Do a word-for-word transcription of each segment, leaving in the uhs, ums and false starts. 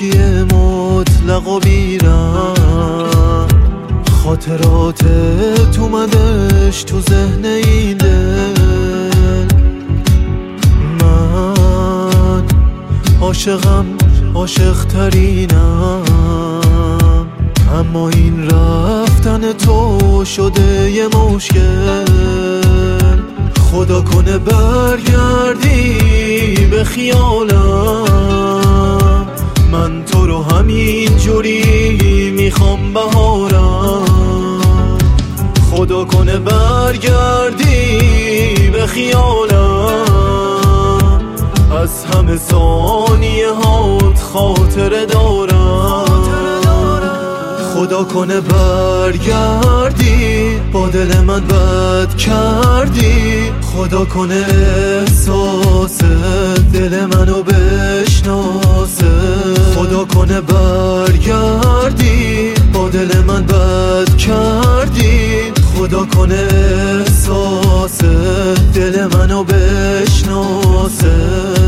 خاکی مطلق و بیرم، خاطرات تو مدش تو ذهن این دل. من عاشقم، عاشق ترینم، اما این رفتن تو شده یه مشکل. خدا کنه برگردی به خیالم، من تو رو همین جوری میخوام بهارم. خدا کنه برگردی به خیالم، از همه ثانیه هات خاطره دارم. خدا کنه برگردی، با دل من بد کردی. خدا کنه احساس دل منو بشناسه. خدا کنه برگردی، با دل من بد کردی. خدا کنه احساس دل منو بشناسه.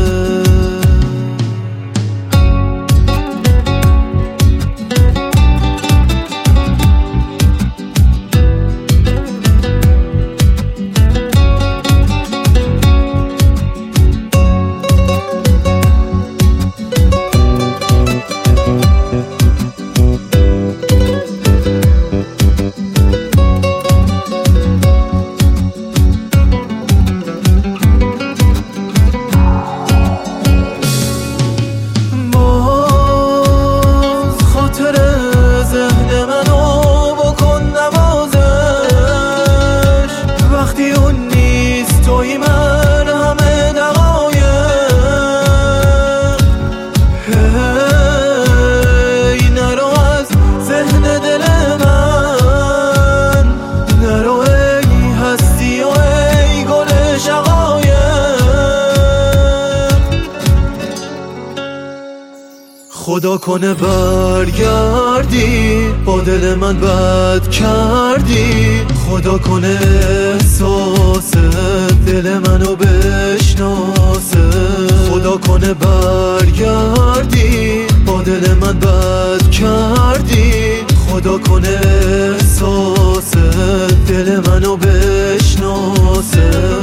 خدا کنه برگردی، با دل من بد کردی. خدا کنه احساس دل منو بشناسه. خدا کنه برگردی، با دل من بد کردی. خدا کنه احساس دل منو بشناسه.